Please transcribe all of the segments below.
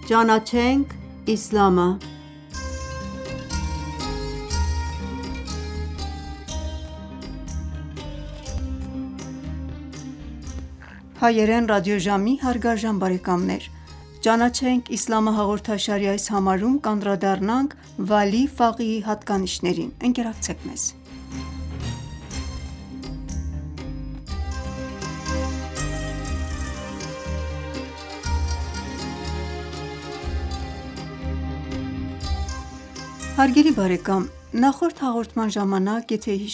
Ճանաչենք իսլամը Հայերեն ռադիոժամի հարգարժան բարեկամներ, «Ճանաչենք իսլամը» հաղորդաշարի այս համարում կանդրադառնանք Վալի Ֆաղիհի հատկանիշներին: Ընկերակցեք մեզ: Հարգելի բարեկամ, նախորդ հաղորդման ժամանակ,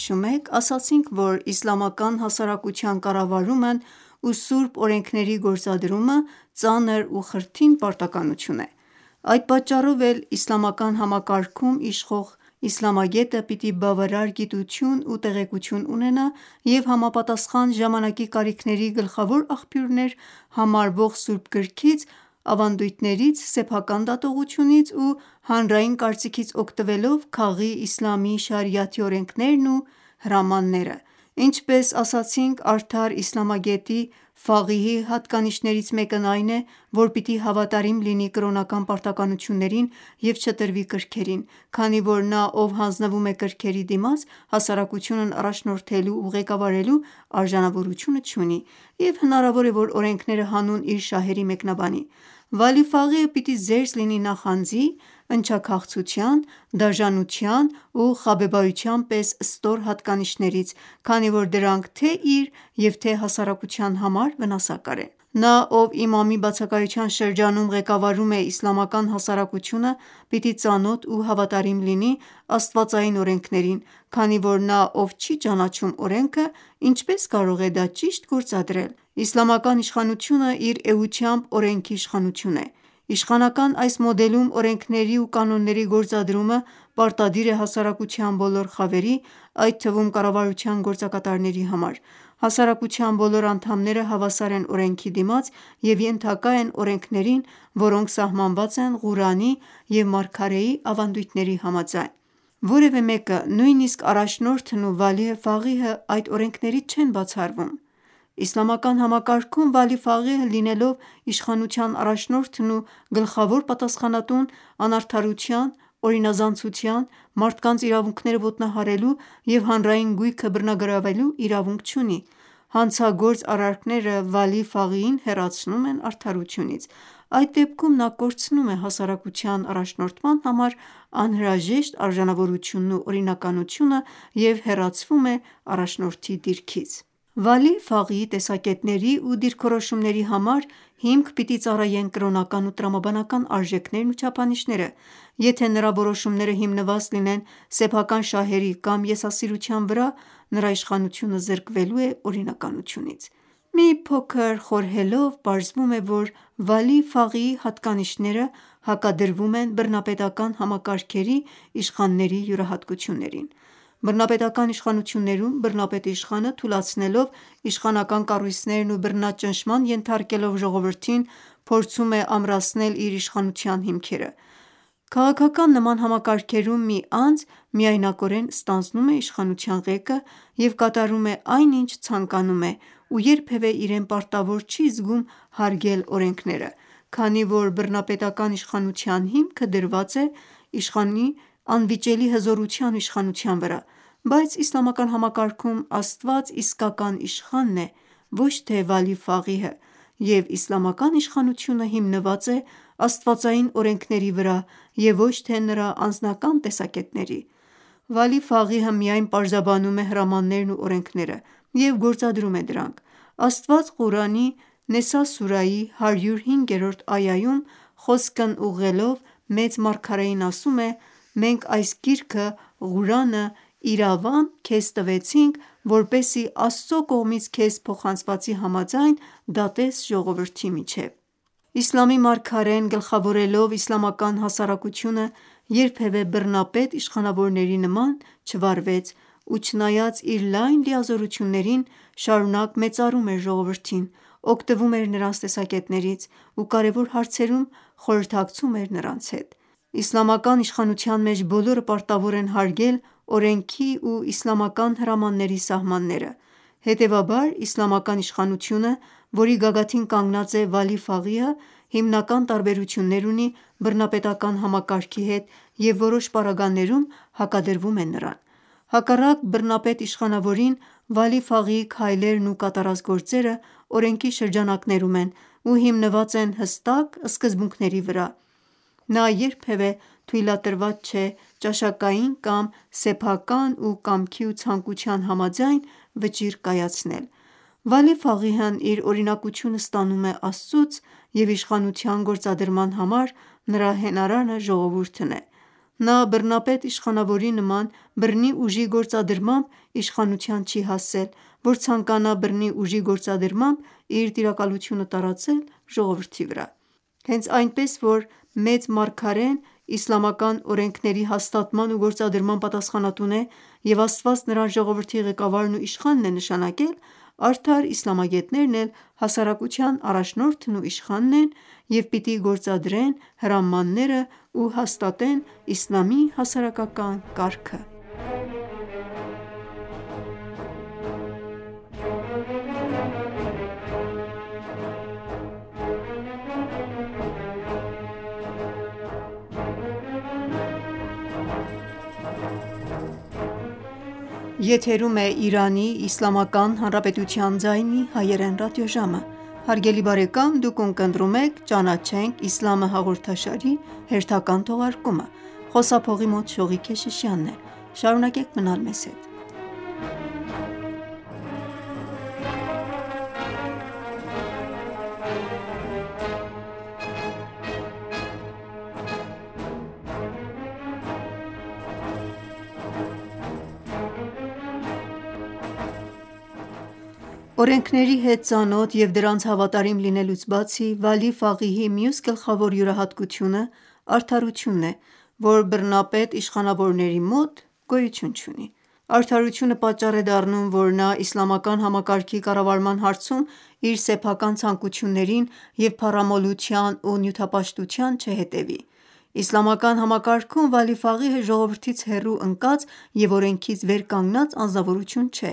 ասացինք, որ իսլամական հասարակության կառավարումն ու սուրբ օրենքների գործադրումը ծանր ու խրթին պարտականություն է: Այդ պատճառով էլ իսլամական համակարգում իշխող իսլամագետը պիտի բավարար գիտություն ու տեղեկություն ունենա և համապատասխան ժամանակի կարիքների գլխավոր աղբյուրներ համարվող սուրբ գրքից, ավանդույթներից, սեփական դատողությունից ու հանրային կարծիքից օգտվելով քաղի իսլամի շարիաթի օրենքներն ու հրամանները: Ինչպես ասացինք, արդար իսլամագետի Ֆաղիհի հատկանիշներից մեկն այն է, որ պիտի հավատարիմ լինի կրոնական պարտականություններին և չտրվի կրքերին, քանի որ նա, ով հանձնվում է կրքերի դիմաց, հասարակությունն առաջնորդելու ու ղեկավարելու արժանավորությունը չունի և հնարավոր է, որ օրենքները հանուն իր շահերի մեկնաբանի: Վալի Ֆաղիհը պիտի զերծ լինի նախանձի, ընչաքաղցության, դաժանության ու խաբեբայության պես ստոր հատկանիշներից, քանի որ դրանք թե իր և թե հասարակության համար վնասակար են: Նա, ով իմամի բացակայության շրջանում ղեկավարում է իսլամական հասարակությունը, պիտի ծանոթ ու հավատարիմ լինի աստվածային օրենքներին, քանի որ նա, ով չի ճանաչում օրենքը, ինչպես կարող է դա ճիշտ գործադրել: Իսլամական իշխանությունը իր էությամբ օրենքի իշխանություն է: Իշխանական այս մոդելում օրենքների ու կանոնների գործադրումը պարտադիր է հասարակության բոլոր խավերի, այդ թվում կառավարության գործակատարների համար: Հասարակության բոլոր անդամները հավասար են օրենքի դիմաց և ենթակա են օրենքներին, որոնք սահմանված են Ղուրանի և մարգարեի ավանդույթների համաձայն: Որևէ մեկը, նույնիսկ առաջնորդն ու Վալի Ֆաղիհը այդ օրենքներից չեն բացառվում: Իսլամական համակարգում Վալի Ֆաղիհը լինելով իշխանության առաջնորդն ու գլխավոր պատասխանատուն, անարդարության, օրինազանցության, մարդկանց իրավունքները ոտնահարելու և հանրային գույքը բռնագրավելու իրավունք չունի: Հանցագործ արարքները Վալի Ֆաղիհին հեռացնում են արդարությունից: Այդ դեպքում նա կորցնում է հասարակության առաջնորդման համար անհրաժեշտ արժանավորությունն ու օրինականությունը և հեռացվում է առաջնորդի դիրքից: Վալի Ֆաղիհի տեսակետների ու դիրքորոշումների համար հիմք պիտի ծառայեն կրոնական ու տրամաբանական արժեքներն ու չափանիշները: Եթե նրա որոշումները հիմնված լինեն սեփական շահերի կամ եսասիրության վրա, նրա իշխանությունը զրկվելու է օրինականությունից: Մի փոքր խորհելով պարզվում է, որ Վալի Ֆաղիհի հատկանիշները հակադրվում են բռնապետական համակարգերի իշխանների յուրահատկություններին: Բռնապետական իշխանություններում բռնապետ իշխանը թուլացնելով իշխանական կառույցներն ու բռնաճնշման ենթարկելով ժողովրդին, փորձում է ամրացնել իր իշխանության հիմքերը: Քաղաքական նման համակարգերում մի անձ միայնակորեն ստանձնում է իշխանության ղեկը և կատարում է այն ինչ ցանկանում է ու երբևէ իրեն պարտավոր չի զգում հարգել օրենքները, քանի որ բռնապետական իշխանության հիմքը դրված է իշխանի անվիճելի հզորության ու իշխանության վրա: Բայց իսլամական համակարգում Աստված իսկական իշխանն է, ոչ թե Վալի Ֆաղիհը և իսլամական իշխանությունը հիմնված է աստվածային օրենքների վրա և ոչ թե նրա անձնական տեսակետների: Վալի Ֆաղիհը միայն պարզաբանում է հրամաններն ու օրենքները և գործադրում է դրանք: Աստված Ղուրանի Նեսա սուրայի 105-րդ այայում խոսքն ուղղելով մեծ մարգարեին ասում է. «Մենք այս գիրքը (Ղուրանը) իրավամբ քեզ տվեցինք, որպեսզի Աստծո կողմից քեզ փոխանցվածի համաձայն, դատես ժողովրդի միջև»: Իսլամի մարգարեն գլխավորելով իսլամական հասարակությունը երբևէ բռնապետ իշխանավորների նման չվարվեց ու չնայած իր լայն լիազորություններին, շարունակ մեծարում էր ժողովրդին, օգտվում էր նրանց տեսակետներից ու կարևոր հարցերում խորհրդակցում էր նրանց հետ: Իսլամական իշխանության մեջ բոլորը պարտավոր են հարգել օրենքի ու իսլամական հրամանների սահմանները: Հետևաբար իսլամական իշխանությունը, որի գագաթին կանգնած է Վալի Ֆաղիհը, հիմնական տարբերություններ ունի բռնապետական համակարգի հետ և որոշ պարագաներում հակադրվում է նրան: Հակառակ բռնապետ իշխանավորին, Վալի Ֆաղիի քայլերն ու կատարած գործերը օրենքի շրջանակներում են ու հիմնված են հստակ սկզբունքների վրա: Նա երբևէ թույլատրված չէ ճաշակային կամ սեփական ու կամքի ու ցանկության համաձայն վճիռ կայացնել: Վալի Ֆաղիհն իր օրինակությունը ստանում է Աստծուց և իշխանության գործադրման համար նրա հենարանը ժողովուրդն է: Նա բռնապետ իշխանավորի նման բռնի ուժի գործադրմամբ իշխանության չի հասել, որ ցանկանա բռնի ուժի գործադրմամբ իր տիրակալությունը տարածել ժողովրդի վրա: Հենց այնպես որ մեծ մարգարեն իսլամական օրենքների հաստատման ու գործադրման պատասխանատուն է և Աստված նրան ժողովրդի ղեկավարն ու իշխանն է նշանակել, արդար իսլամագետներն էլ հասարակության առաջնորդն ու իշխանն են և պիտի գործադրեն հրամանները ու հաստատեն իսլամի հասարակական կարգը: Օրենքների հետ ծանոթ և դրանց հավատարիմ լինելուց բացի, Վալի Ֆաղիհի մյուս գլխավոր յուրահատկությունը արդարությունն է, որ բռնապետ իշխանավորների մոտ գոյություն չունի: Արդարությունը պատճառ է դառնում, որ նա իսլամական համակարգի կառավարման հարցում իր սեփական ցանկություններին և փառամոլության ու նյութապաշտության չհետևի: Իսլամական համակարգում Վալի Ֆաղիհը ժողովրդից հեռու ընկած և օրենքից վեր կանգնած անձնավորություն չէ: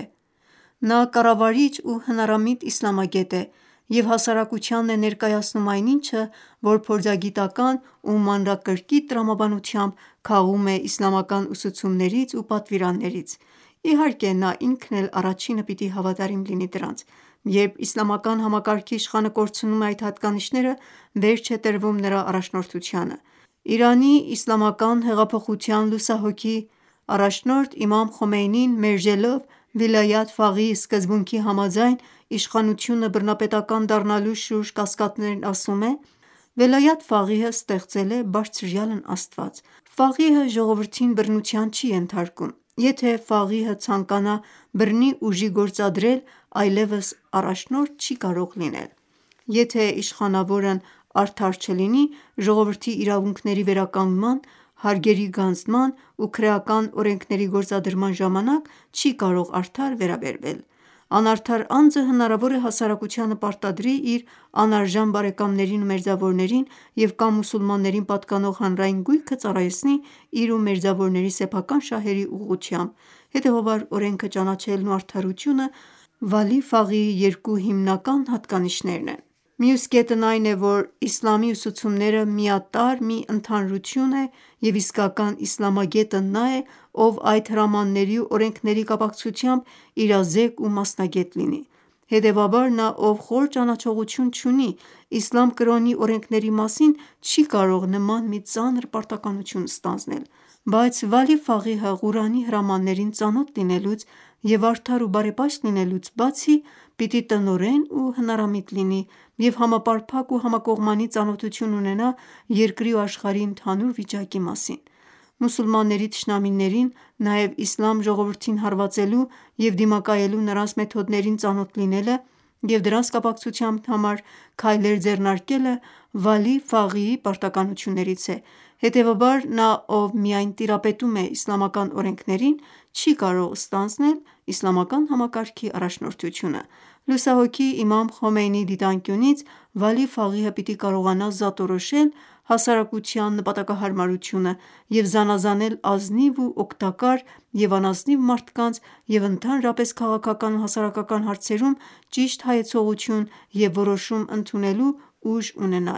Նա կառավարիչ ու հնարամիտ իսլամագետ է և հասարակությանն է ներկայացնում այնինչը, որ փորձագիտական ու մանրակրկիտ տրամաբանությամբ քաղում է իսլամական ուսուցումներից ու պատվիրաններից: Իհարկե նա ինքն էլ առաջինը պիտի հավատարիմ լինի դրանց: Երբ իսլամական համակարգի իշխանը կորցնում է այդ հատկանիշները, վերջ է տրվում նրա առաջնորդությանը: Իրանի իսլամական հեղափոխության լուսահոգի առաջնորդ իմամ Խոմեյնին մերժելով Վիլայաթ Ֆաղիհի սկզբունքի համաձայն իշխանությունը բռնապետական դառնալու շուրջ կասկածներն ասում է. «Վելայաթ Ֆաղիհը ստեղծել է Բարձրյալն Աստված: Ֆաղիհը ժողովրդին բռնության չի ենթարկում: Եթե Ֆաղիհը ցանկանա բռնի ուժի գործադրել, այլևս առաջնորդ չի կարող լինել: Եթե իշխանավորն արդար չլինի ժողովրդի իրավունքների վերականգնման, հարգերի գանձման ու քրեական օրենքների գործադրման ժամանակ չի կարող արդար վերաբերվել: Անարդար անձը հնարավոր է հասարակությանը պարտադրի իր անարժան բարեկամներին ու մերձավորներին և կամ մուսուլմաններին պատկանող հանրային գույքը ծառայեցնի իր ու մերձավորների սեփական շահերի ուղղությամբ: Հետևաբար օրենքը ճանաչելն ու արդարությունը Վալի Ֆաղիհի երկու հիմնական հատկանիշներն են: Մյուս կետն այն է, որ իսլամի ուսուցումները միատարր մի ընդհանրություն է և իսկական իսլամագետը նա է, ով այդ հրամանների ու օրենքների կապակցությամբ իրազեկ ու մասնագետ լինի: Հետևաբար նա ով խոր ճանաչողություն չունի իսլամ կրոնի օրենքների մասին չի կարող նման մի ծանր պարտականություն ստանձնել: Բայց Վալի Ֆաղիհը Ղուրանի հրամաններին ծանոթ լինելուց և արդար ու բարեպաշտ լինելուց բացի պիտի տնօրեն ու հնարամիտ լինի և համապարփակ ու համակողմանի ծանոթություն ունենա երկրի ու աշխարհի ընդհանուր վիճակի մասին: Մուսուլմանների թշնամիներին նաև իսլամ ժողովրդին հարվածելու և դիմակայելու նրանց մեթոդներին ծանոթ լինելը և դրանց կապակցությամբ համար քայլեր ձեռնարկելը Վալի Ֆաղիհի պարտականություններից է: Հետևաբար նա ով միայն տիրապետում է իսլամական օրենքներին, չի կարող ստանձնել իսլամական համակարգի առաջնորդությունը: Լուսահոգի իմամ Խոմեյնիի դիտանկյունից Վալի Ֆաղիհը պիտի կարողանա զատորոշել հասարակության նպատակահարմարությունը և զանազանել ազնիվ ու օգտակար և անազնիվ մարդկանց և ընդհանրապես քաղաքական ու հասարակական հարցերում ճիշտ հայեցողություն և որոշում ընդունելու ուժ ունենալ: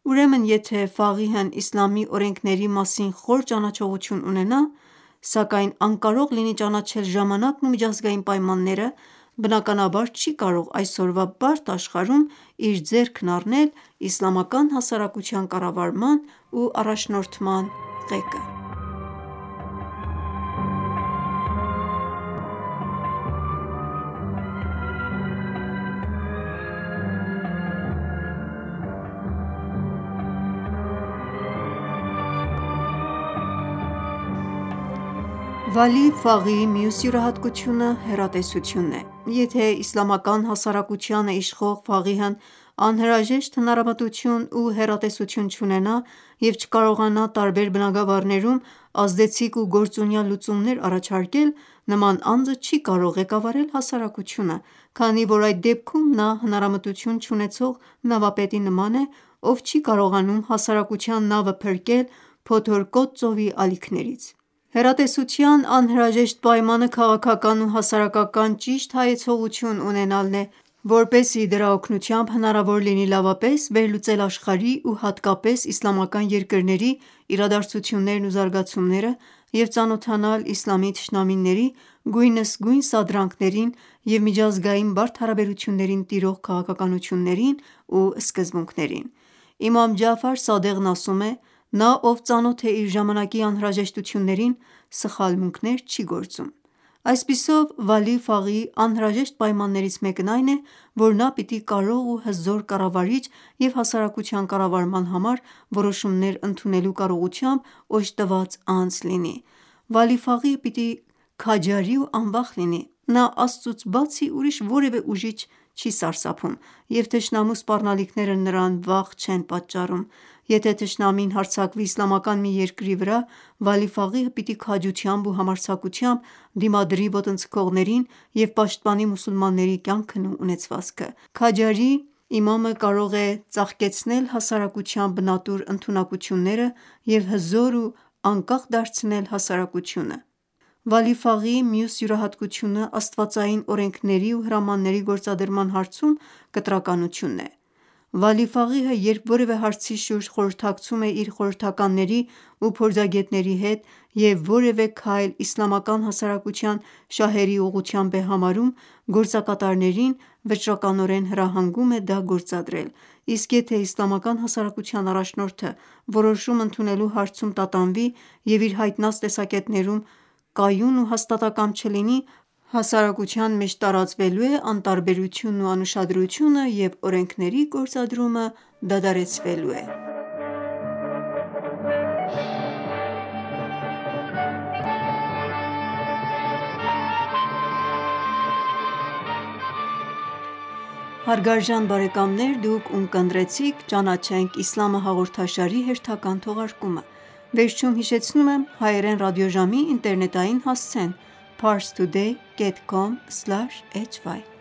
Ուրեմն եթե ֆաղիհն իսլամի օրենքների մասին խոր ճանաչողություն ունենա, սակայն անկարող լինի ճանաչել ժամանակն ու միջազգային պայմանները, բնականաբար չի կարող այսօրվա բարդ աշխարհում իր ձեռքն առնել իսլամական հասարակության կառավարման ու առաջնորդման ղեկը: Վալի Ֆաղիի մյուս յուրահատկությունը հեռատեսությունն է: Եթե իսլամական հասարակությանը իշխող ֆաղիհն անհրաժեշտ հնարամտություն ու հեռատեսություն չունենա և չկարողանա տարբեր բնագավառներում ազդեցիկ ու գործունյա լուծումներ առաջարկել, նման անձը չի կարող ղեկավարել հասարակությունը, քանի որ այդ դեպքում նա հնարամտություն չունեցող նավապետի նման է, ով չի կարողանում հասարակության նավը փրկել փոթորկոտ ծովի ալիքներից: Հեռատեսության անհրաժեշտ պայմանը քաղաքական ու հասարակական ճիշտ հայեցողություն ունենալն է, որպեսզի դրա օգնությամբ հնարավոր լինի լավապես վերլուծել աշխարհի ու հատկապես իսլամական երկրների իրադարձություններն ու զարգացումները և ծանոթանալ իսլամի թշնամիների գույնզգույն սադրանքներին և միջազգային բարդ հարաբերություններին տիրող քաղաքականություններին ու սկզբունքներին: Իմամ Ջաֆար Սադեղն ասում է. «Նա ով ծանոթ է իր ժամանակի անհրաժեշտություններին, սխալմունքներ չի գործում»: Այսպիսով Վալի Ֆաղիի անհրաժեշտ պայմաններից մեկն այն է, որ նա պիտի կարող ու հզոր կառավարիչ և հասարակության կառավարման համար որոշումներ ընդունելու կարողությամբ օժտված անձ լինի: Վալի Ֆաղիհը պիտի քաջարի ու անվախ լինի: Նա Աստծուց բացի ուրիշ որևէ ուժի չի սարսափում և թշնամու սպառնալիքները նրան վախ չեն պատճառում: Եթե թշնամին հարձակվի իսլամական մի երկրի վրա, Վալի Ֆաղիհը պիտի քաջությամբ ու համարձակությամբ դիմադրի ոտնձգողներին և պաշտպանի մուսուլմանների կյանքն ու ունեցվածքը: Քաջարի իմամը կարող է ծաղկեցնել հասարակության բնատուր ընդունակությունները և հզոր ու անկախ դարձնել հասարակությունը: Վալի Ֆաղիի մյուս յուրահատկությունը աստվածային օրենքների ու հրամանների գործադրման հարցում կտրականությունն է: Վալի Ֆաղիհը երբ որևէ հարցի շուրջ խորհրդակցում է իր խորհրդականների ու փորձագետների հետ և որևէ քայլ իսլամական հասարակության շահերի ուղղությամբ է համարում, գործակատարներին վճռականորեն հրահանգում է դա գործադրել: Իսկ եթե իսլամական հասարակության առաջնորդը որոշում ընդունելու հարցում տատանվի և իր հայտնած տեսակետներում կայուն ու հաստատակամ չլինի, հասարակության մեջ տարածվելու է անտարբերությունն ու անուշադրությունը և օրենքների գործադրումը դադարեցվելու է: Parstoday.com/hy